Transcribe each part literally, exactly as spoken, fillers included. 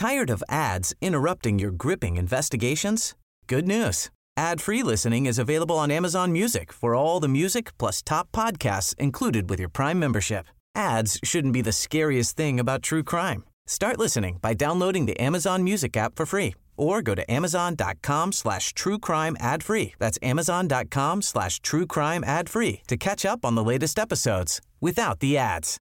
Tired of ads interrupting your gripping investigations? Good news. Ad-free listening is available on Amazon Music for all the music plus top podcasts included with your Prime membership. Ads shouldn't be the scariest thing about true crime. Start listening by downloading the Amazon Music app for free or go to amazon.com slash true crime ad free. That's amazon.com slash true crime ad free to catch up on the latest episodes without the ads.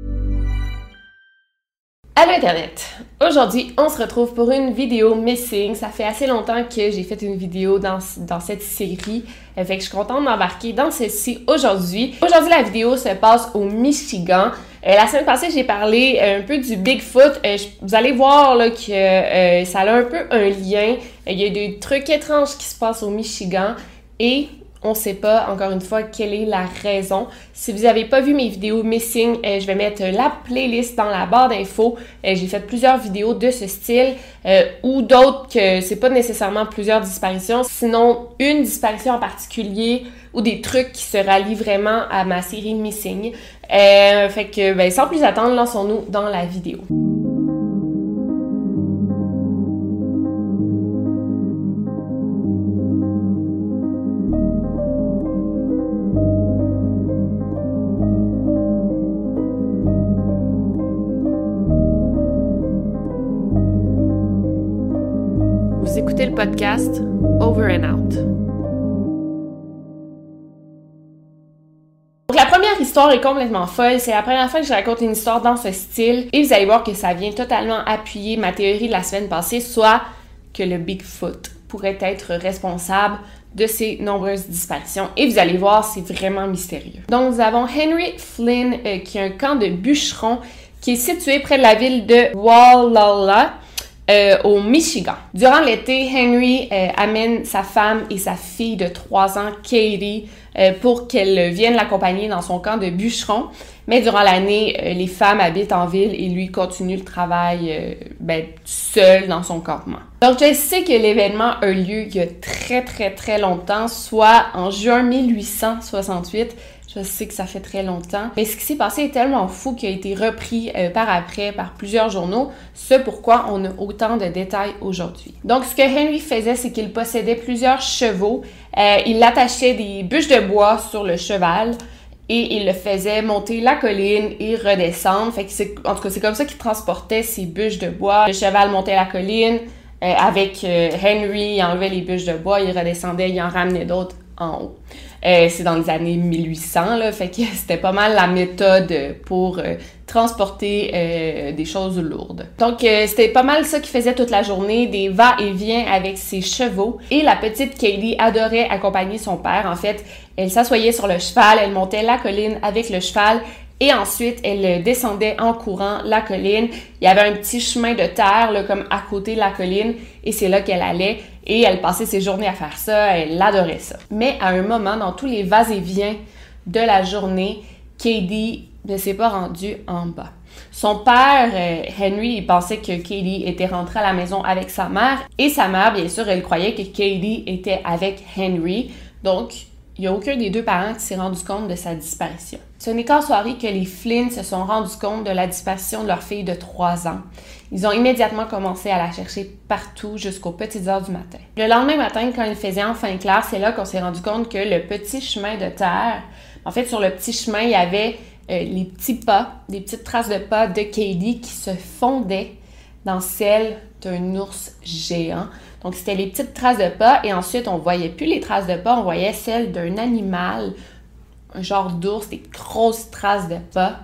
Allô Internet! Aujourd'hui, on se retrouve pour une vidéo Missing. Ça fait assez longtemps que j'ai fait une vidéo dans, dans cette série. Fait que je suis contente d'embarquer dans celle-ci aujourd'hui. Aujourd'hui, la vidéo se passe au Michigan. Euh, la semaine passée, j'ai parlé un peu du Bigfoot. Euh, je, vous allez voir là, que euh, ça a un peu un lien. Il y a des trucs étranges qui se passent au Michigan et on ne sait pas, encore une fois, quelle est la raison. Si vous n'avez pas vu mes vidéos Missing, euh, je vais mettre la playlist dans la barre d'infos. Euh, j'ai fait plusieurs vidéos de ce style euh, ou d'autres que c'est pas nécessairement plusieurs disparitions, sinon une disparition en particulier ou des trucs qui se rallient vraiment à ma série Missing. Euh, fait que, ben, sans plus attendre, lançons-nous dans la vidéo. Vous écoutez le podcast Over and Out. Donc la première histoire est complètement folle. C'est la première fois que je raconte une histoire dans ce style et vous allez voir que ça vient totalement appuyer ma théorie de la semaine passée, soit que le Bigfoot pourrait être responsable de ces nombreuses disparitions. Et vous allez voir, c'est vraiment mystérieux. Donc nous avons Henry Flynn euh, qui a un camp de bûcherons qui est situé près de la ville de Wallala. Euh, au Michigan. Durant l'été, Henry euh, amène sa femme et sa fille de trois ans, Katie, euh, pour qu'elle vienne l'accompagner dans son camp de bûcherons. Mais durant l'année, euh, les femmes habitent en ville et lui continue le travail euh, ben, seul dans son campement. Donc, je sais que l'événement a lieu il y a très, très, très longtemps, soit en juin mille huit cent soixante-huit. Je sais que ça fait très longtemps. Mais ce qui s'est passé est tellement fou qu'il a été repris euh, par après par plusieurs journaux. C'est pourquoi on a autant de détails aujourd'hui. Donc, ce que Henry faisait, c'est qu'il possédait plusieurs chevaux. Euh, il attachait des bûches de bois sur le cheval et il le faisait monter la colline et redescendre. Fait que c'est, en tout cas, c'est comme ça qu'il transportait ses bûches de bois. Le cheval montait la colline. Euh, avec euh, Henry, il enlevait les bûches de bois, il redescendait, il en ramenait d'autres en haut. Euh, c'est dans les années mille huit cents, là, fait que c'était pas mal la méthode pour euh, transporter euh, des choses lourdes. Donc, euh, c'était pas mal ça qu'il faisait toute la journée, des va-et-vient avec ses chevaux. Et la petite Katie adorait accompagner son père. En fait, elle s'assoyait sur le cheval, elle montait la colline avec le cheval et ensuite, elle descendait en courant la colline. Il y avait un petit chemin de terre, là, comme à côté de la colline, et c'est là qu'elle allait. Et elle passait ses journées à faire ça, elle adorait ça. Mais à un moment, dans tous les vas-et-viens de la journée, Katie ne s'est pas rendue en bas. Son père, euh, Henry, il pensait que Katie était rentrée à la maison avec sa mère. Et sa mère, bien sûr, elle croyait que Katie était avec Henry. Donc, il n'y a aucun des deux parents qui s'est rendu compte de sa disparition. Ce n'est qu'en soirée que les Flynn se sont rendus compte de la disparition de leur fille de trois ans. Ils ont immédiatement commencé à la chercher partout jusqu'aux petites heures du matin. Le lendemain matin, quand il faisait enfin clair, c'est là qu'on s'est rendu compte que le petit chemin de terre, en fait, sur le petit chemin, il y avait euh, les petits pas, des petites traces de pas de Katie qui se fondaient dans celles d'un ours géant. Donc, c'était les petites traces de pas et ensuite, on voyait plus les traces de pas, on voyait celles d'un animal, un genre d'ours, des grosses traces de pas.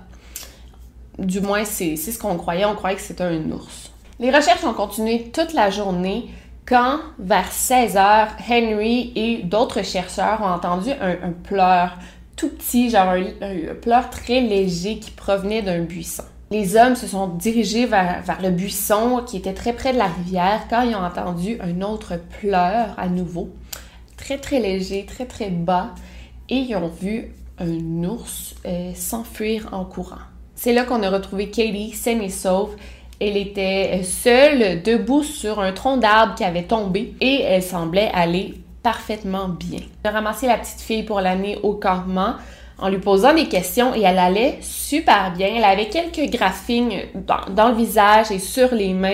Du moins, c'est, c'est ce qu'on croyait, on croyait que c'était un ours. Les recherches ont continué toute la journée quand, vers seize heures, Henry et d'autres chercheurs ont entendu un, un pleur tout petit, genre un, un pleur très léger qui provenait d'un buisson. Les hommes se sont dirigés vers, vers le buisson qui était très près de la rivière quand ils ont entendu un autre pleur à nouveau, très très léger, très très bas, et ils ont vu un ours euh, s'enfuir en courant. C'est là qu'on a retrouvé Katie saine et sauve. Elle était seule, debout sur un tronc d'arbre qui avait tombé et elle semblait aller parfaitement bien. On a ramassé la petite fille pour l'amener au campement en lui posant des questions et elle allait super bien. Elle avait quelques graphines dans, dans le visage et sur les mains,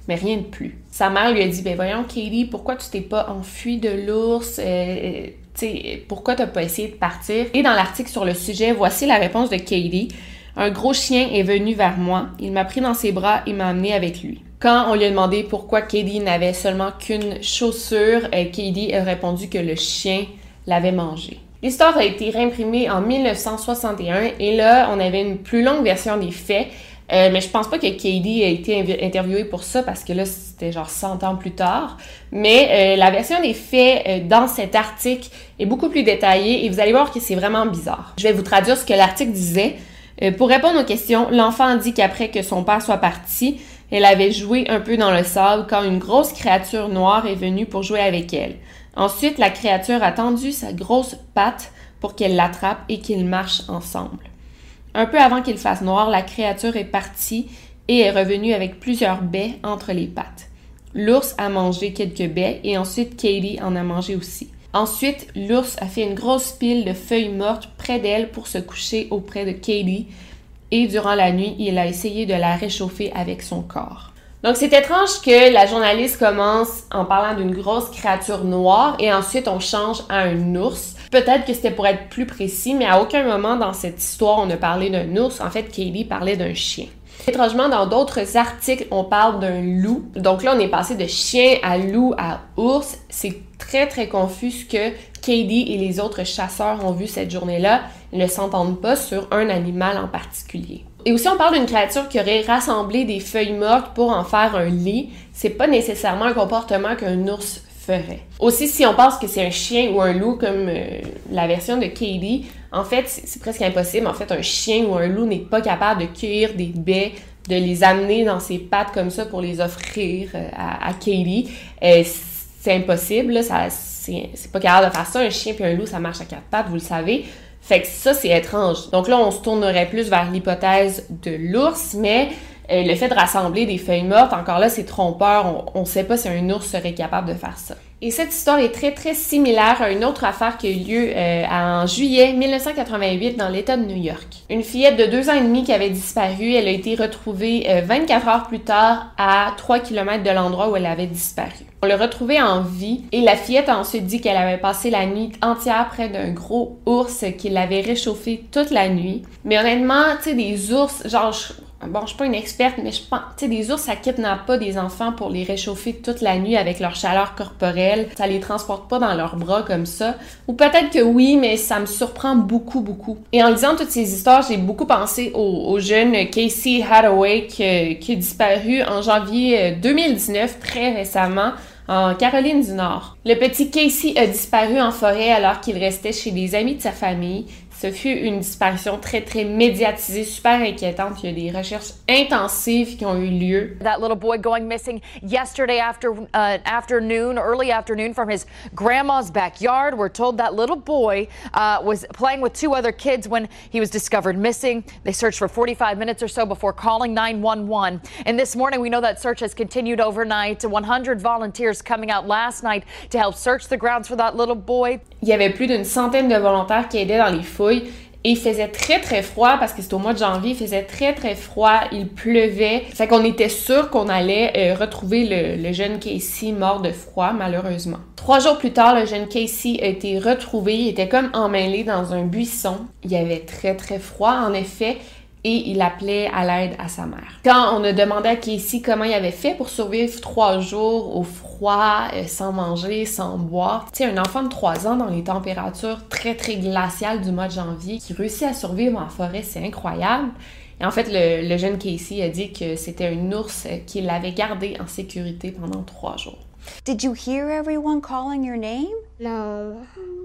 mais rien de plus. Sa mère lui a dit « Ben voyons, Katie, pourquoi tu t'es pas enfuie de l'ours? Euh, t'sais, pourquoi t'as pas essayé de partir? » Et dans l'article sur le sujet, voici la réponse de Katie. « Un gros chien est venu vers moi. Il m'a pris dans ses bras et m'a amené avec lui. » Quand on lui a demandé pourquoi Katie n'avait seulement qu'une chaussure, euh, Katie a répondu que le chien l'avait mangé. L'histoire a été réimprimée en mille neuf cent soixante et un et là, on avait une plus longue version des faits. Euh, mais je pense pas que Katie a été inv- interviewée pour ça parce que là, c'était genre cent ans plus tard. Mais euh, la version des faits euh, dans cet article est beaucoup plus détaillée et vous allez voir que c'est vraiment bizarre. Je vais vous traduire ce que l'article disait. Euh, pour répondre aux questions, l'enfant dit qu'après que son père soit parti, elle avait joué un peu dans le sable quand une grosse créature noire est venue pour jouer avec elle. Ensuite, la créature a tendu sa grosse patte pour qu'elle l'attrape et qu'ils marchent ensemble. Un peu avant qu'il fasse noir, la créature est partie et est revenue avec plusieurs baies entre les pattes. L'ours a mangé quelques baies et ensuite Katie en a mangé aussi. Ensuite, l'ours a fait une grosse pile de feuilles mortes près d'elle pour se coucher auprès de Katie et durant la nuit, il a essayé de la réchauffer avec son corps. Donc, c'est étrange que la journaliste commence en parlant d'une grosse créature noire et ensuite on change à un ours. Peut-être que c'était pour être plus précis, mais à aucun moment dans cette histoire on a parlé d'un ours. En fait, Katie parlait d'un chien. Étrangement, dans d'autres articles, on parle d'un loup. Donc là, on est passé de chien à loup à ours. C'est très, très confus ce que Katie et les autres chasseurs ont vu cette journée-là. Ils ne s'entendent pas sur un animal en particulier. Et aussi, on parle d'une créature qui aurait rassemblé des feuilles mortes pour en faire un lit. C'est pas nécessairement un comportement qu'un ours ferait. Aussi, si on pense que c'est un chien ou un loup comme euh, la version de Katie, en fait, c'est, c'est presque impossible. En fait, un chien ou un loup n'est pas capable de cueillir des baies, de les amener dans ses pattes comme ça pour les offrir euh, à, à Katie. Euh, c'est impossible, là, ça, c'est, c'est pas capable de faire ça. Un chien puis un loup, ça marche à quatre pattes, vous le savez. Fait que ça, c'est étrange. Donc là, on se tournerait plus vers l'hypothèse de l'ours, mais euh, le fait de rassembler des feuilles mortes, encore là, c'est trompeur. On ne sait pas si un ours serait capable de faire ça. Et cette histoire est très, très similaire à une autre affaire qui a eu lieu euh, en juillet mille neuf cent quatre-vingt-huit dans l'État de New York. Une fillette de deux ans et demi qui avait disparu, elle a été retrouvée euh, vingt-quatre heures plus tard à trois kilomètres de l'endroit où elle avait disparu. On l'a retrouvée en vie et la fillette a ensuite dit qu'elle avait passé la nuit entière près d'un gros ours qui l'avait réchauffé toute la nuit. Mais honnêtement, tu sais, des ours, genre... Je... Bon, je suis pas une experte, mais je pense, tu sais, des ours, ça kidnappe pas des enfants pour les réchauffer toute la nuit avec leur chaleur corporelle. Ça les transporte pas dans leurs bras comme ça. Ou peut-être que oui, mais ça me surprend beaucoup, beaucoup. Et en lisant toutes ces histoires, j'ai beaucoup pensé au, au jeune Casey Hathaway qui, qui a disparu en janvier deux mille dix-neuf, très récemment, en Caroline du Nord. Le petit Casey a disparu en forêt alors qu'il restait chez des amis de sa famille. Ce fut une disparition très, très médiatisée, super inquiétante. Il y a des recherches intensives qui ont eu lieu. That little boy going missing yesterday after uh, afternoon, early afternoon from his grandma's backyard. We're told that little boy uh, was playing with two other kids when he was discovered missing. They searched for forty-five minutes or so before calling nine one one. And this morning, we know that search has continued overnight. one hundred volunteers coming out last night to help search the grounds for that little boy. Il y avait plus d'une centaine de volontaires qui aidaient dans les fouilles. Et il faisait très, très froid parce que c'était au mois de janvier. Il faisait très, très froid. Il pleuvait. Fait qu'on était sûr qu'on allait euh, retrouver le, le jeune Casey mort de froid, malheureusement. Trois jours plus tard, le jeune Casey a été retrouvé. Il était comme emmêlé dans un buisson. Il y avait très, très froid, en effet. Et il appelait à l'aide à sa mère. Quand on a demandé à Casey comment il avait fait pour survivre trois jours au froid, euh, sans manger, sans boire, tu sais, un enfant de trois ans dans les températures très, très glaciales du mois de janvier qui réussit à survivre en forêt, c'est incroyable. Et en fait, le, le jeune Casey a dit que c'était un ours qui l'avait gardé en sécurité pendant trois jours. Did you hear everyone calling your name? No.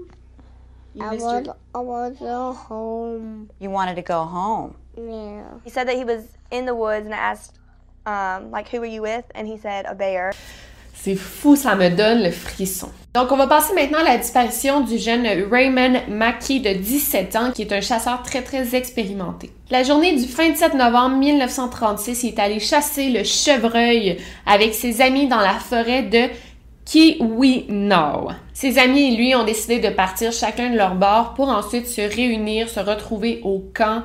You I missed was, your... I was at home. You wanted to go home. Yeah. He said that he was in the woods and I asked, um, like, who were you with? And he said, a bear. C'est fou, ça me donne le frisson. Donc, on va passer maintenant à la disparition du jeune Raymond Mackey de dix-sept ans, qui est un chasseur très, très expérimenté. La journée du vingt-sept novembre mille neuf cent trente-six, il est allé chasser le chevreuil avec ses amis dans la forêt de Keweenaw. Ses amis et lui ont décidé de partir chacun de leur bord pour ensuite se réunir, se retrouver au camp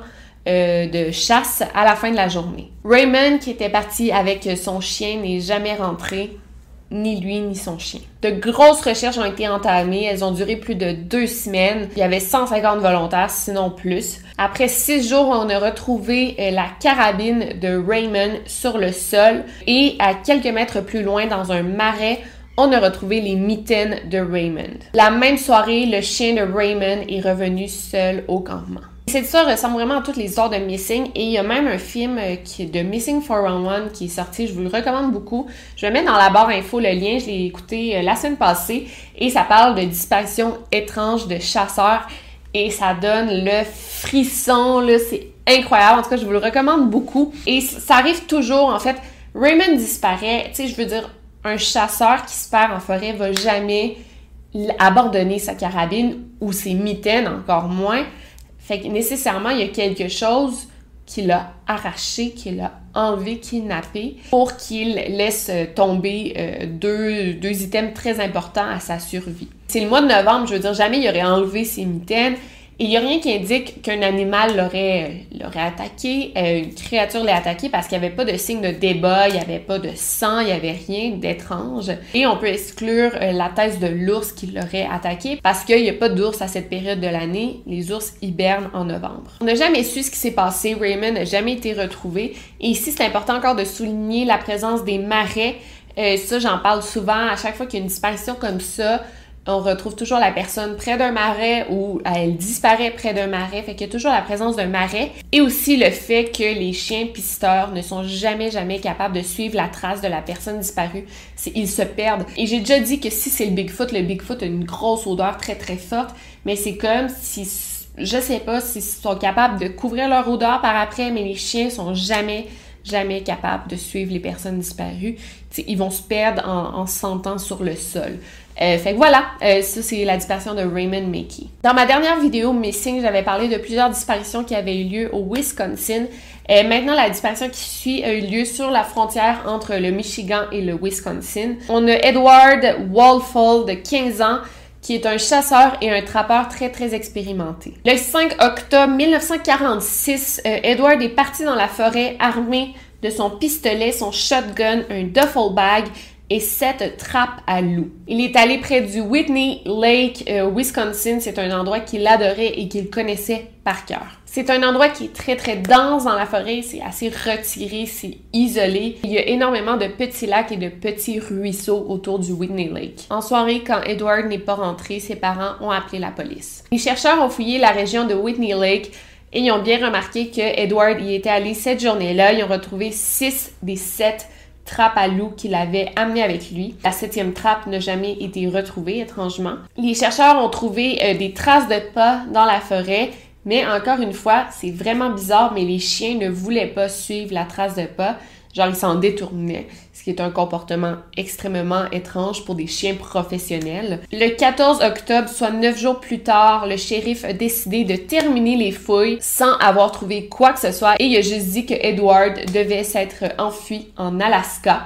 euh, de chasse à la fin de la journée. Raymond, qui était parti avec son chien, n'est jamais rentré, ni lui ni son chien. De grosses recherches ont été entamées, elles ont duré plus de deux semaines. Il y avait cent cinquante volontaires, sinon plus. Après six jours, on a retrouvé la carabine de Raymond sur le sol et à quelques mètres plus loin, dans un marais, on a retrouvé les mitaines de Raymond. La même soirée, le chien de Raymond est revenu seul au campement. Cette histoire ressemble vraiment à toutes les histoires de Missing et il y a même un film qui est de Missing quatre un un qui est sorti, je vous le recommande beaucoup. Je vais mettre dans la barre info le lien, je l'ai écouté la semaine passée et ça parle de disparitions étranges de chasseurs et ça donne le frisson, là, c'est incroyable. En tout cas, je vous le recommande beaucoup et ça arrive toujours, en fait. Raymond disparaît, tu sais, je veux dire, un chasseur qui se perd en forêt va jamais abandonner sa carabine ou ses mitaines, encore moins. Fait que nécessairement, il y a quelque chose qui l'a arraché, qui l'a enlevé, kidnappé, pour qu'il laisse tomber euh, deux, deux items très importants à sa survie. C'est le mois de novembre, je veux dire, jamais il aurait enlevé ses mitaines, et il n'y a rien qui indique qu'un animal l'aurait, l'aurait attaqué, euh, une créature l'ait attaqué, parce qu'il n'y avait pas de signe de débat, il n'y avait pas de sang, il n'y avait rien d'étrange. Et on peut exclure euh, la thèse de l'ours qui l'aurait attaqué, parce qu'il n'y a pas d'ours à cette période de l'année, les ours hibernent en novembre. On n'a jamais su ce qui s'est passé, Raymond n'a jamais été retrouvé, et ici c'est important encore de souligner la présence des marais. Euh, ça, j'en parle souvent, à chaque fois qu'il y a une disparition comme ça, on retrouve toujours la personne près d'un marais ou elle disparaît près d'un marais, fait qu'il y a toujours la présence d'un marais. Et aussi le fait que les chiens pisteurs ne sont jamais, jamais capables de suivre la trace de la personne disparue. C'est, ils se perdent. Et j'ai déjà dit que si c'est le Bigfoot, le Bigfoot a une grosse odeur très, très forte, mais c'est comme si, je sais pas s'ils sont capables de couvrir leur odeur par après, mais les chiens sont jamais jamais capables de suivre les personnes disparues. T'sais, ils vont se perdre en, en se sentant sur le sol. Euh, fait que voilà, euh, ça c'est la disparition de Raymond Mackey. Dans ma dernière vidéo Missing, j'avais parlé de plusieurs disparitions qui avaient eu lieu au Wisconsin. Euh, maintenant, la disparition qui suit a eu lieu sur la frontière entre le Michigan et le Wisconsin. On a Edward Walfall de quinze ans, qui est un chasseur et un trappeur très, très expérimenté. Le cinq octobre mille neuf cent quarante-six, euh, Edward est parti dans la forêt armé de son pistolet, son shotgun, un duffel bag et sept trappes à loups. Il est allé près du Whitney Lake, euh, Wisconsin. C'est un endroit qu'il adorait et qu'il connaissait par cœur. C'est un endroit qui est très, très dense dans la forêt. C'est assez retiré, c'est isolé. Il y a énormément de petits lacs et de petits ruisseaux autour du Whitney Lake. En soirée, quand Edward n'est pas rentré, ses parents ont appelé la police. Les chercheurs ont fouillé la région de Whitney Lake et ils ont bien remarqué que Edward y était allé cette journée-là. Ils ont retrouvé six des sept trappe à loup qu'il avait amené avec lui. La septième trappe n'a jamais été retrouvée, étrangement. Les chercheurs ont trouvé euh, des traces de pas dans la forêt, mais encore une fois, c'est vraiment bizarre, mais les chiens ne voulaient pas suivre la trace de pas. Genre, ils s'en détournaient, ce qui est un comportement extrêmement étrange pour des chiens professionnels. Le quatorze octobre, soit neuf jours plus tard, le shérif a décidé de terminer les fouilles sans avoir trouvé quoi que ce soit et il a juste dit que Edward devait s'être enfui en Alaska.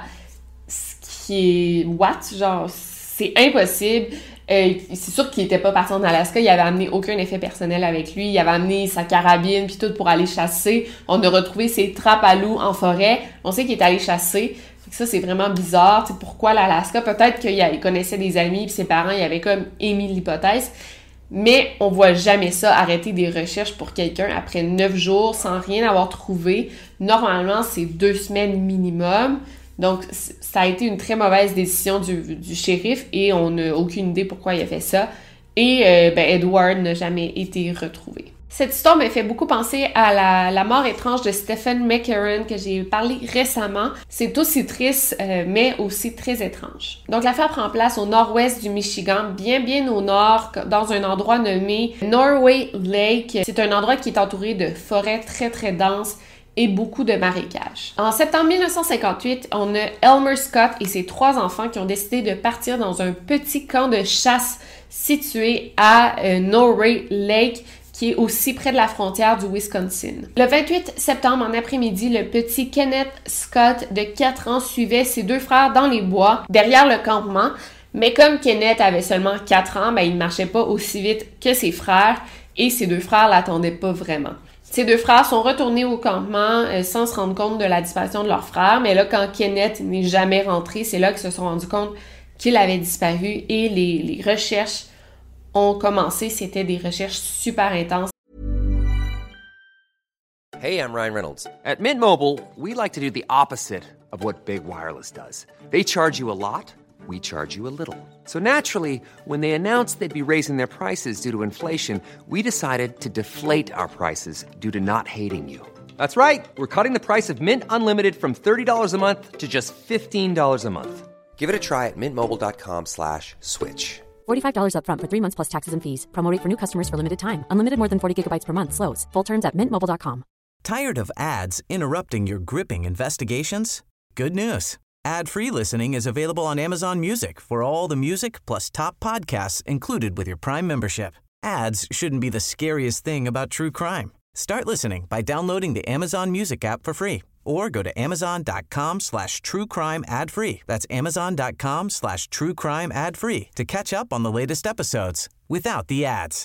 Ce qui est... what? Genre, c'est impossible. Euh, c'est sûr qu'il était pas parti en Alaska, il avait amené aucun effet personnel avec lui, il avait amené sa carabine puis tout pour aller chasser. On a retrouvé ses trappes à loups en forêt, on sait qu'il est allé chasser. Ça, c'est vraiment bizarre. T'sais, pourquoi l'Alaska? Peut-être qu'il connaissait des amis puis ses parents, il avait comme émis l'hypothèse. Mais on voit jamais ça, arrêter des recherches pour quelqu'un après neuf jours sans rien avoir trouvé. Normalement, c'est deux semaines minimum. Donc, ça a été une très mauvaise décision du, du shérif et on n'a aucune idée pourquoi il a fait ça. Et euh, ben, Edward n'a jamais été retrouvé. Cette histoire me fait beaucoup penser à la, la mort étrange de Stephen McCarran que j'ai parlé récemment. C'est aussi triste, euh, mais aussi très étrange. Donc, l'affaire prend place au nord-ouest du Michigan, bien bien au nord, dans un endroit nommé Norway Lake. C'est un endroit qui est entouré de forêts très très denses et beaucoup de marécages. En septembre mille neuf cent cinquante-huit, on a Elmer Scott et ses trois enfants qui ont décidé de partir dans un petit camp de chasse situé à euh, Norway Lake, qui est aussi près de la frontière du Wisconsin. Le vingt-huit septembre, en après-midi, le petit Kenneth Scott de quatre ans suivait ses deux frères dans les bois, derrière le campement. Mais comme Kenneth avait seulement quatre ans, ben, il ne marchait pas aussi vite que ses frères et ses deux frères l'attendaient pas vraiment. Ces deux frères sont retournés au campement euh, sans se rendre compte de la disparition de leur frère, mais là, quand Kenneth n'est jamais rentré, c'est là qu'ils se sont rendus compte qu'il avait disparu et les, les recherches ont commencé. C'était des recherches super intenses. Hey, I'm Ryan Reynolds. At Mint Mobile, we like to do the opposite of what Big Wireless does. They charge you a lot, we charge you a little. So naturally, when they announced they'd be raising their prices due to inflation, we decided to deflate our prices due to not hating you. That's right. We're cutting the price of Mint Unlimited from thirty dollars a month to just fifteen dollars a month. Give it a try at mintmobile.com slash switch. forty-five dollars up front for three months plus taxes and fees. Promo rate for new customers for limited time. Unlimited more than forty gigabytes per month slows. Full terms at mint mobile dot com. Tired of ads interrupting your gripping investigations? Good news. Ad-free listening is available on Amazon Music for all the music plus top podcasts included with your Prime membership. Ads shouldn't be the scariest thing about true crime. Start listening by downloading the Amazon Music app for free or go to amazon.com slash true crime ad free. That's amazon.com slash true crime ad free to catch up on the latest episodes without the ads.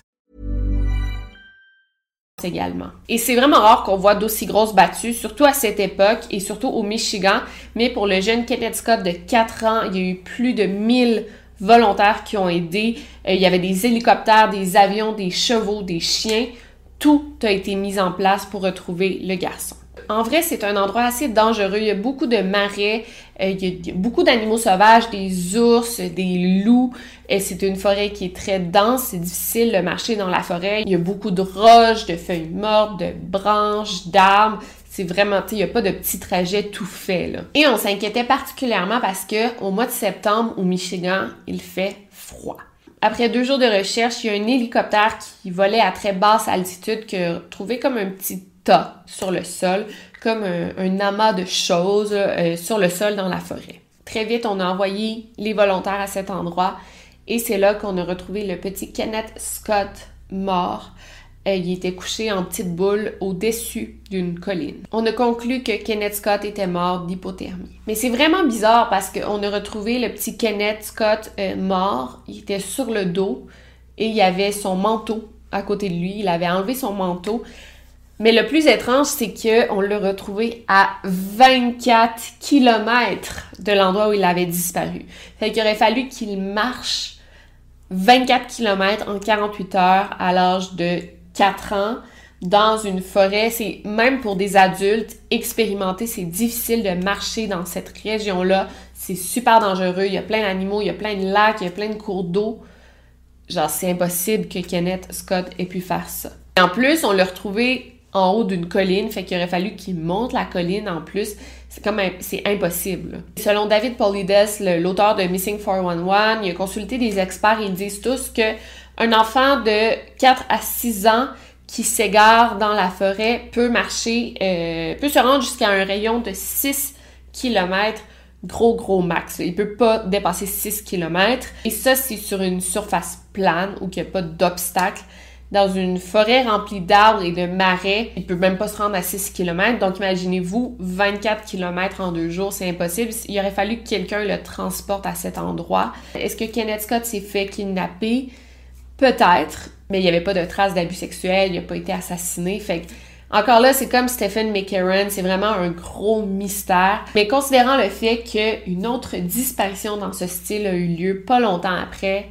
Également. Et c'est vraiment rare qu'on voit d'aussi grosses battues, surtout à cette époque et surtout au Michigan. Mais pour le jeune Kenneth Scott de quatre ans, il y a eu plus de mille volontaires qui ont aidé. Euh, il y avait des hélicoptères, des avions, des chevaux, des chiens. Tout a été mis en place pour retrouver le garçon. En vrai, c'est un endroit assez dangereux. Il y a beaucoup de marais, euh, il, y a, il y a beaucoup d'animaux sauvages, des ours, des loups. Et c'est une forêt qui est très dense, c'est difficile de marcher dans la forêt. Il y a beaucoup de roches, de feuilles mortes, de branches, d'arbres. C'est vraiment, tu sais, il n'y a pas de petits trajets tout faits, là. Et on s'inquiétait particulièrement parce que au mois de septembre, au Michigan, il fait froid. Après deux jours de recherche, il y a un hélicoptère qui volait à très basse altitude qui a trouvé comme un petit tas sur le sol, comme un, un amas de choses euh, sur le sol dans la forêt. Très vite, on a envoyé les volontaires à cet endroit et c'est là qu'on a retrouvé le petit Kenneth Scott mort. Euh, il était couché en petite boule au-dessus d'une colline. On a conclu que Kenneth Scott était mort d'hypothermie. Mais c'est vraiment bizarre parce qu'on a retrouvé le petit Kenneth Scott euh, mort. Il était sur le dos et il y avait son manteau à côté de lui. Il avait enlevé son manteau. Mais le plus étrange, c'est qu'on l'a retrouvé à vingt-quatre kilomètres de l'endroit où il avait disparu. Fait qu'il aurait fallu qu'il marche vingt-quatre kilomètres en quarante-huit heures à l'âge de quatre ans dans une forêt. C'est même pour des adultes expérimentés, c'est difficile de marcher dans cette région-là. C'est super dangereux. Il y a plein d'animaux, il y a plein de lacs, il y a plein de cours d'eau. Genre, c'est impossible que Kenneth Scott ait pu faire ça. Et en plus, on l'a retrouvé en haut d'une colline, fait qu'il aurait fallu qu'il monte la colline en plus. C'est comme un, c'est impossible. Selon David Paulides, le, l'auteur de Missing quatre un un, il a consulté des experts et ils disent tous que un enfant de quatre à six ans qui s'égare dans la forêt peut marcher, euh, peut se rendre jusqu'à un rayon de six kilomètres, gros gros max. Il peut pas dépasser six kilomètres. Et ça, c'est sur une surface plane où il n'y a pas d'obstacle. Dans une forêt remplie d'arbres et de marais, il peut même pas se rendre à six kilomètres. Donc, imaginez-vous, vingt-quatre kilomètres en deux jours, c'est impossible. Il aurait fallu que quelqu'un le transporte à cet endroit. Est-ce que Kenneth Scott s'est fait kidnapper? Peut-être, mais il n'y avait pas de traces d'abus sexuels, il n'a pas été assassiné. Fait que, encore là, c'est comme Stephen McCarron, c'est vraiment un gros mystère. Mais considérant le fait qu'une autre disparition dans ce style a eu lieu pas longtemps après,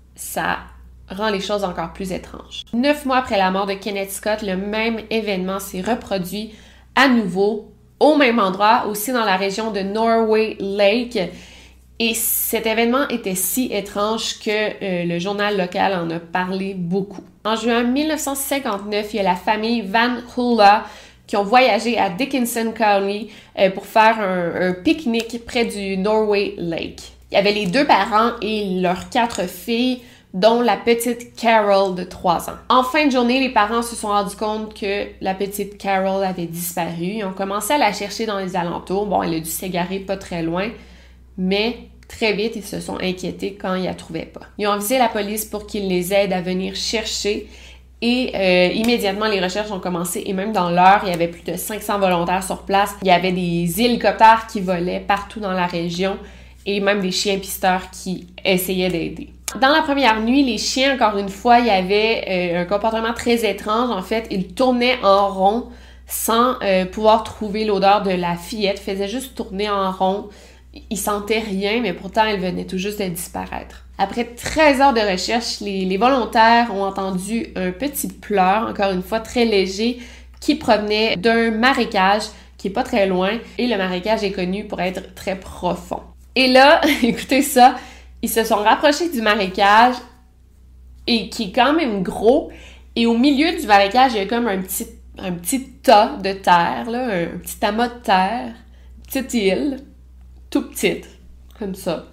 ça rend les choses encore plus étranges. Neuf mois après la mort de Kenneth Scott, le même événement s'est reproduit à nouveau au même endroit, aussi dans la région de Norway Lake. Et cet événement était si étrange que euh, le journal local en a parlé beaucoup. En juin mille neuf cent cinquante-neuf, il y a la famille Van Hula qui ont voyagé à Dickinson County euh, pour faire un, un pique-nique près du Norway Lake. Il y avait les deux parents et leurs quatre filles, dont la petite Carol de trois ans. En fin de journée, les parents se sont rendus compte que la petite Carol avait disparu. Ils ont commencé à la chercher dans les alentours. Bon, elle a dû s'égarer pas très loin, mais très vite, ils se sont inquiétés quand ils la trouvaient pas. Ils ont avisé la police pour qu'ils les aident à venir chercher et euh, immédiatement, les recherches ont commencé et même dans l'heure, il y avait plus de cinq cents volontaires sur place. Il y avait des hélicoptères qui volaient partout dans la région et même des chiens pisteurs qui essayaient d'aider. Dans la première nuit, les chiens, encore une fois, il y avait euh, un comportement très étrange. En fait, ils tournaient en rond sans euh, pouvoir trouver l'odeur de la fillette. Ils faisaient juste tourner en rond. Ils sentaient rien, mais pourtant, elle venait tout juste de disparaître. Après treize heures de recherche, les, les volontaires ont entendu un petit pleur, encore une fois très léger, qui provenait d'un marécage qui est pas très loin. Et le marécage est connu pour être très profond. Et là, écoutez ça, ils se sont rapprochés du marécage, et qui est quand même gros. Et au milieu du marécage, il y a comme un petit, un petit tas de terre, là, un petit amas de terre, une petite île, tout petite, comme ça.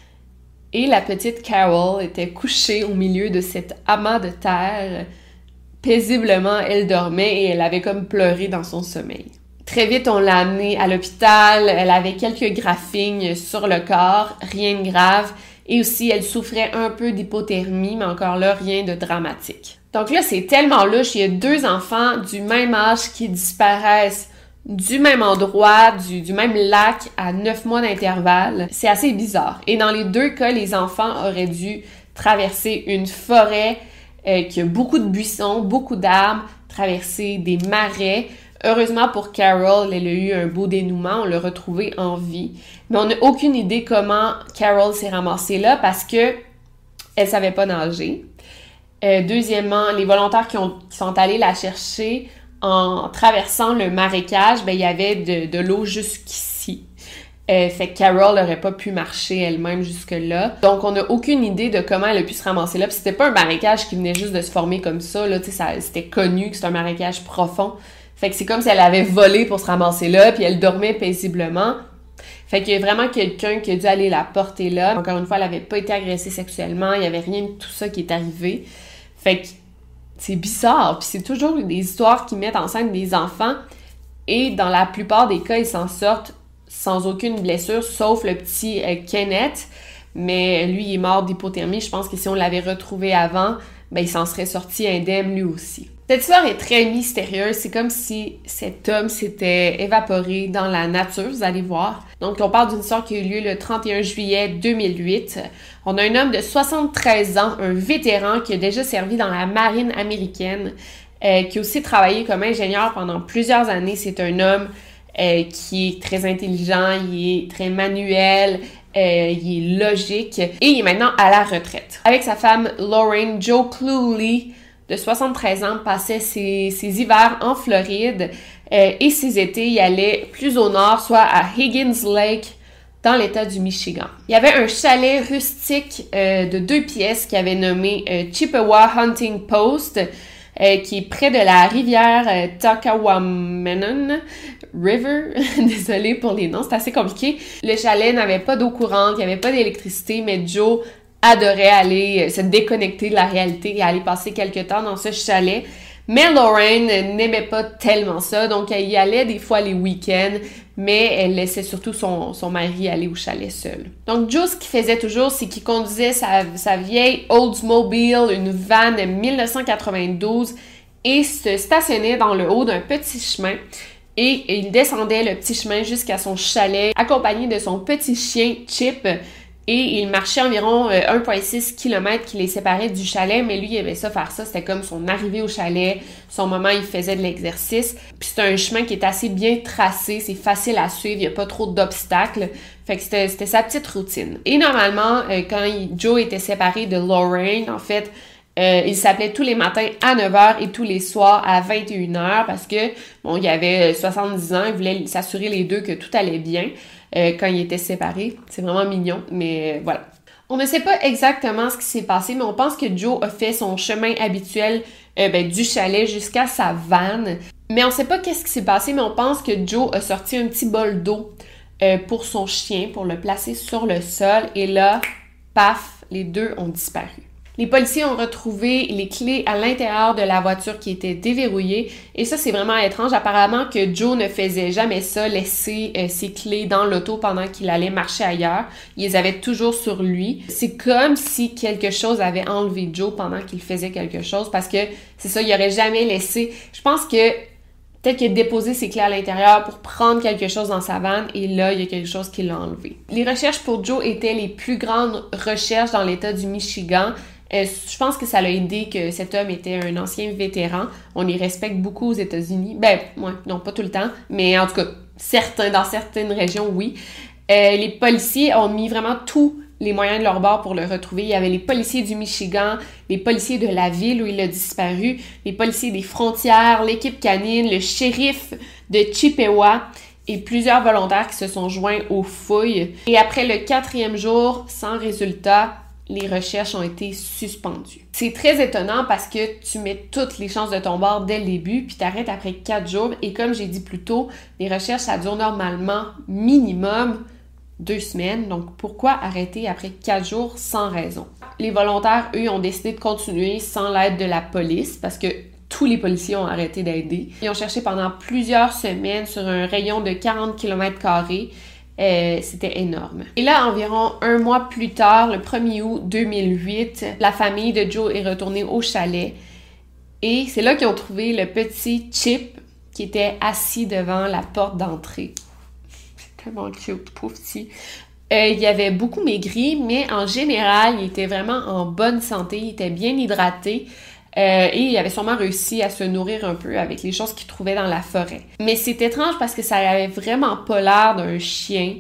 Et la petite Carol était couchée au milieu de cet amas de terre. Paisiblement, elle dormait et elle avait comme pleuré dans son sommeil. Très vite, on l'a amenée à l'hôpital. Elle avait quelques graphings sur le corps, rien de grave. Et aussi, elle souffrait un peu d'hypothermie, mais encore là, rien de dramatique. Donc là, c'est tellement louche. Il y a deux enfants du même âge qui disparaissent du même endroit, du, du même lac, à neuf mois d'intervalle. C'est assez bizarre. Et dans les deux cas, les enfants auraient dû traverser une forêt euh, qui a beaucoup de buissons, beaucoup d'arbres, traverser des marais. Heureusement pour Carol, elle a eu un beau dénouement, on l'a retrouvée en vie. Mais on n'a aucune idée comment Carol s'est ramassée là parce que elle savait pas nager. Euh, deuxièmement, les volontaires qui, ont, qui sont allés la chercher en traversant le marécage, ben il y avait de, de l'eau jusqu'ici. Euh, fait que Carol n'aurait pas pu marcher elle-même jusque-là. Donc, on n'a aucune idée de comment elle a pu se ramasser là. Puis c'était pas un marécage qui venait juste de se former comme ça, là, tu sais, ça, c'était connu que c'est un marécage profond. Fait que c'est comme si elle avait volé pour se ramasser là, puis elle dormait paisiblement. Fait qu'il y a vraiment quelqu'un qui a dû aller la porter là. Encore une fois, elle avait pas été agressée sexuellement, il y avait rien de tout ça qui est arrivé. Fait que c'est bizarre, puis c'est toujours des histoires qui mettent en scène des enfants, et dans la plupart des cas, ils s'en sortent sans aucune blessure, sauf le petit euh, Kenneth, mais lui, il est mort d'hypothermie. Je pense que si on l'avait retrouvé avant, ben il s'en serait sorti indemne lui aussi. Cette histoire est très mystérieuse, c'est comme si cet homme s'était évaporé dans la nature, vous allez voir. Donc on parle d'une histoire qui a eu lieu le trente et un juillet deux mille huit. On a un homme de soixante-treize ans, un vétéran qui a déjà servi dans la marine américaine, euh, qui a aussi travaillé comme ingénieur pendant plusieurs années. C'est un homme euh, qui est très intelligent, il est très manuel, euh, il est logique et il est maintenant à la retraite. Avec sa femme Lorraine, Joe Cluley, de soixante-treize ans, passait ses, ses hivers en Floride euh, et ses étés, il allait plus au nord, soit à Higgins Lake, dans l'État du Michigan. Il y avait un chalet rustique euh, de deux pièces qu'il avait nommé euh, Chippewa Hunting Post, euh, qui est près de la rivière euh, Talcahuamanon River. Désolée pour les noms, c'est assez compliqué. Le chalet n'avait pas d'eau courante, il n'y avait pas d'électricité, mais Joe adorait aller se déconnecter de la réalité et aller passer quelques temps dans ce chalet. Mais Lorraine n'aimait pas tellement ça, donc elle y allait des fois les week-ends, mais elle laissait surtout son, son mari aller au chalet seul. Donc Joe, ce qu'il faisait toujours, c'est qu'il conduisait sa, sa vieille Oldsmobile, une van de dix-neuf cent quatre-vingt-douze, et se stationnait dans le haut d'un petit chemin. Et il descendait le petit chemin jusqu'à son chalet, accompagné de son petit chien Chip. Et il marchait environ euh, un virgule six kilomètres qui les séparait du chalet, mais lui, il aimait ça faire ça. C'était comme son arrivée au chalet, son moment, il faisait de l'exercice. Puis c'est un chemin qui est assez bien tracé, c'est facile à suivre, il n'y a pas trop d'obstacles. Fait que c'était, c'était sa petite routine. Et normalement, euh, quand il, Joe était séparé de Lorraine, en fait, Euh, il s'appelait tous les matins à neuf heures et tous les soirs à vingt et une heures parce que, bon, il avait soixante-dix ans, il voulait s'assurer les deux que tout allait bien euh, quand ils étaient séparés. C'est vraiment mignon, mais euh, voilà. On ne sait pas exactement ce qui s'est passé, mais on pense que Joe a fait son chemin habituel euh, ben, du chalet jusqu'à sa vanne. Mais on ne sait pas qu'est-ce qui s'est passé, mais on pense que Joe a sorti un petit bol d'eau euh, pour son chien, pour le placer sur le sol. Et là, paf, les deux ont disparu. Les policiers ont retrouvé les clés à l'intérieur de la voiture qui était déverrouillée. Et ça, c'est vraiment étrange. Apparemment que Joe ne faisait jamais ça, laisser euh, ses clés dans l'auto pendant qu'il allait marcher ailleurs. Il les avait toujours sur lui. C'est comme si quelque chose avait enlevé Joe pendant qu'il faisait quelque chose parce que c'est ça, il aurait jamais laissé... Je pense que Peut-être qu'il a déposé ses clés à l'intérieur pour prendre quelque chose dans sa vanne et là, il y a quelque chose qui l'a enlevé. Les recherches pour Joe étaient les plus grandes recherches dans l'État du Michigan. Euh, je pense que ça l'a aidé que cet homme était un ancien vétéran. On les respecte beaucoup aux États-Unis. Ben, ouais, non, pas tout le temps, mais en tout cas, certains, dans certaines régions, oui. Euh, les policiers ont mis vraiment tous les moyens de leur bord pour le retrouver. Il y avait les policiers du Michigan, les policiers de la ville où il a disparu, les policiers des frontières, l'équipe canine, le shérif de Chippewa et plusieurs volontaires qui se sont joints aux fouilles. Et après le quatrième jour, sans résultat, les recherches ont été suspendues. C'est très étonnant parce que tu mets toutes les chances de ton bord dès le début, puis t'arrêtes après quatre jours. Et comme j'ai dit plus tôt, les recherches, ça dure normalement minimum deux semaines. Donc, pourquoi arrêter après quatre jours sans raison? Les volontaires, eux, ont décidé de continuer sans l'aide de la police parce que tous les policiers ont arrêté d'aider. Ils ont cherché pendant plusieurs semaines sur un rayon de quarante kilomètres carrés. Euh, c'était énorme. Et là, environ un mois plus tard, le premier août deux mille huit, la famille de Joe est retournée au chalet et c'est là qu'ils ont trouvé le petit Chip qui était assis devant la porte d'entrée. C'est tellement cute, pauvre petit. Euh, il avait beaucoup maigri, mais en général, il était vraiment en bonne santé, il était bien hydraté. Euh, et il avait sûrement réussi à se nourrir un peu avec les choses qu'il trouvait dans la forêt. Mais c'est étrange parce que ça avait vraiment pas l'air d'un chien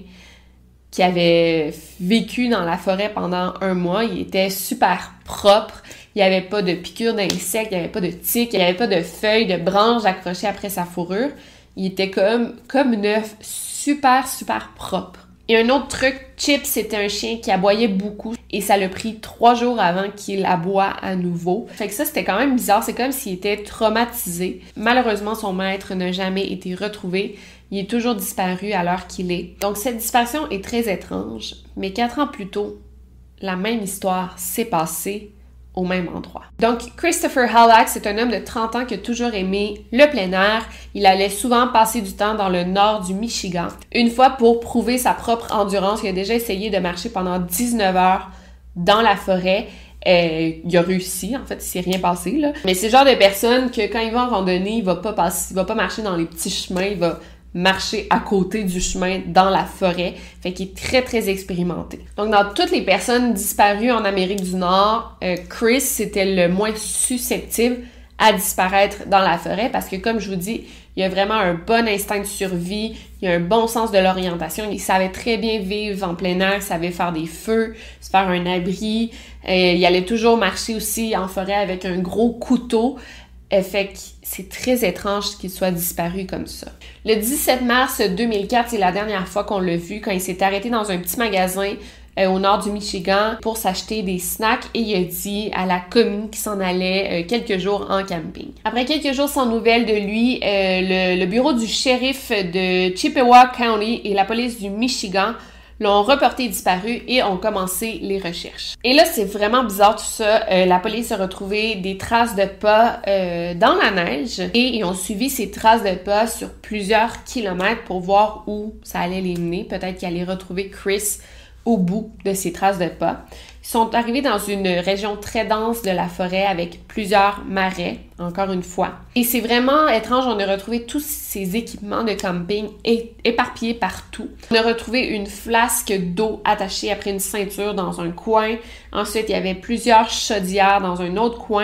qui avait vécu dans la forêt pendant un mois. Il était super propre, il n'y avait pas de piqûres d'insectes, il n'y avait pas de tiques, il n'y avait pas de feuilles, de branches accrochées après sa fourrure. Il était comme, comme neuf, super, super propre. Et un autre truc, Chip, c'était un chien qui aboyait beaucoup et ça l'a pris trois jours avant qu'il aboie à nouveau. Fait que ça, c'était quand même bizarre. C'est comme s'il était traumatisé. Malheureusement, son maître n'a jamais été retrouvé. Il est toujours disparu à l'heure qu'il est. Donc, cette disparition est très étrange. Mais quatre ans plus tôt, la même histoire s'est passée au même endroit. Donc, Christopher Hallax, c'est un homme de trente ans qui a toujours aimé le plein air. Il allait souvent passer du temps dans le nord du Michigan. Une fois, pour prouver sa propre endurance, il a déjà essayé de marcher pendant dix-neuf heures dans la forêt. Euh, il a réussi, en fait, il s'est rien passé, là. Mais c'est le genre de personne que quand il va en randonnée, il va pas passer, il va pas marcher dans les petits chemins, il va marcher à côté du chemin dans la forêt. Fait qu'il est très, très expérimenté. Donc, dans toutes les personnes disparues en Amérique du Nord, euh, Chris, c'était le moins susceptible à disparaître dans la forêt parce que, comme je vous dis, il a vraiment un bon instinct de survie, il a un bon sens de l'orientation, il savait très bien vivre en plein air, il savait faire des feux, se faire un abri, euh, il allait toujours marcher aussi en forêt avec un gros couteau. Euh, fait que c'est très étrange qu'il soit disparu comme ça. Le dix-sept mars deux mille quatre, c'est la dernière fois qu'on l'a vu quand il s'est arrêté dans un petit magasin euh, au nord du Michigan pour s'acheter des snacks et il a dit à la commune qu'il s'en allait euh, quelques jours en camping. Après quelques jours sans nouvelles de lui, euh, le, le bureau du shérif de Chippewa County et la police du Michigan l'ont reporté disparu et ont commencé les recherches. Et là, c'est vraiment bizarre tout ça. Euh, la police a retrouvé des traces de pas euh, dans la neige et ils ont suivi ces traces de pas sur plusieurs kilomètres pour voir où ça allait les mener. Peut-être qu'ils allaient retrouver Chris au bout de ces traces de pas. Ils sont arrivés dans une région très dense de la forêt avec plusieurs marais, encore une fois. Et c'est vraiment étrange, on a retrouvé tous ces équipements de camping é- éparpillés partout. On a retrouvé une flasque d'eau attachée après une ceinture dans un coin. Ensuite, il y avait plusieurs chaudières dans un autre coin.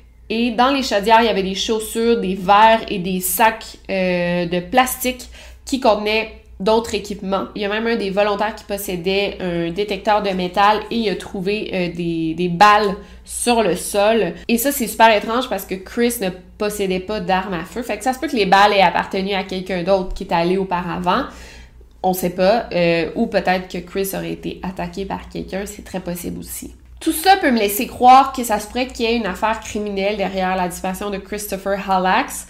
Et dans les chaudières, il y avait des chaussures, des verres et des sacs euh, de plastique qui contenaient d'autres équipements. Il y a même un des volontaires qui possédait un détecteur de métal et il a trouvé euh, des, des balles sur le sol. Et ça, c'est super étrange parce que Chris ne possédait pas d'arme à feu. Fait que ça se peut que les balles aient appartenu à quelqu'un d'autre qui est allé auparavant. On sait pas. Euh, ou peut-être que Chris aurait été attaqué par quelqu'un. C'est très possible aussi. Tout ça peut me laisser croire que ça se pourrait qu'il y ait une affaire criminelle derrière la disparition de Christopher Hallax.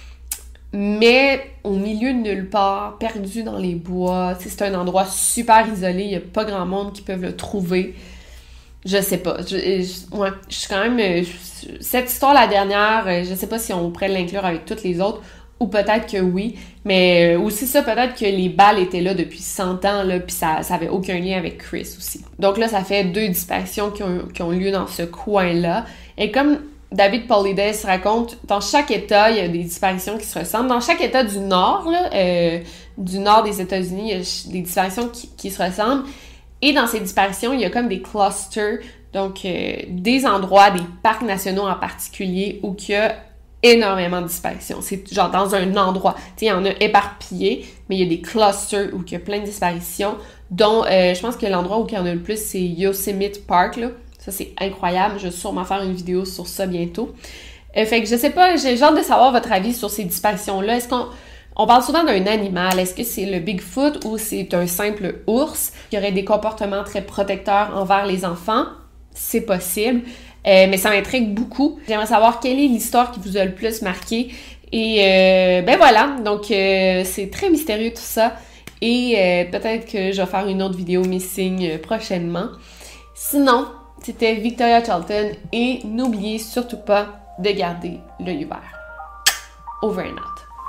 Mais au milieu de nulle part, perdu dans les bois, c'est un endroit super isolé, il n'y a pas grand monde qui peut le trouver. Je sais pas. Je, je, ouais, je suis quand même... Je, cette histoire, la dernière, je sais pas si on pourrait l'inclure avec toutes les autres, ou peut-être que oui, mais aussi ça, peut-être que les balles étaient là depuis cent ans, là, puis ça, ça avait aucun lien avec Chris aussi. Donc là, ça fait deux disparitions qui ont, qui ont lieu dans ce coin-là. Et comme David Paulides raconte, dans chaque État, il y a des disparitions qui se ressemblent. Dans chaque État du Nord, là, euh, du Nord des États-Unis, il y a des disparitions qui, qui se ressemblent. Et dans ces disparitions, il y a comme des clusters, donc euh, des endroits, des parcs nationaux en particulier, où il y a énormément de disparitions. C'est genre dans un endroit. Tu sais, il y en a éparpillé, mais il y a des clusters où il y a plein de disparitions, dont euh, je pense que l'endroit où il y en a le plus, c'est Yosemite Park, là. Ça, c'est incroyable. Je vais sûrement faire une vidéo sur ça bientôt. Euh, fait que je sais pas, j'ai hâte de savoir votre avis sur ces disparitions-là. Est-ce qu'on on parle souvent d'un animal? Est-ce que c'est le Bigfoot ou c'est un simple ours qui aurait des comportements très protecteurs envers les enfants? C'est possible, euh, mais ça m'intrigue beaucoup. J'aimerais savoir quelle est l'histoire qui vous a le plus marqué. Et euh, ben voilà, donc euh, c'est très mystérieux tout ça. Et euh, peut-être que je vais faire une autre vidéo missing euh, prochainement. Sinon, c'était Victoria Charlton et n'oubliez surtout pas de garder l'œil ouvert. Over and out.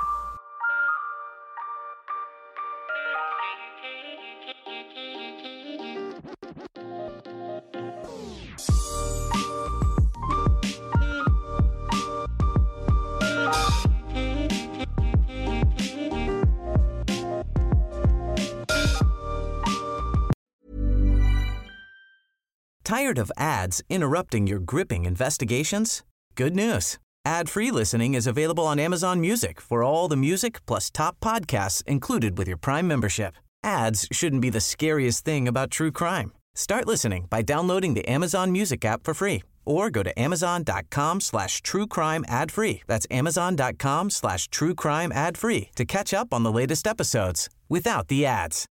Tired of ads interrupting your gripping investigations? Good news. Ad-free listening is available on Amazon Music for all the music plus top podcasts included with your Prime membership. Ads shouldn't be the scariest thing about true crime. Start listening by downloading the Amazon Music app for free or go to amazon.com slash true crime ad free. That's amazon.com slash true crime ad free to catch up on the latest episodes without the ads.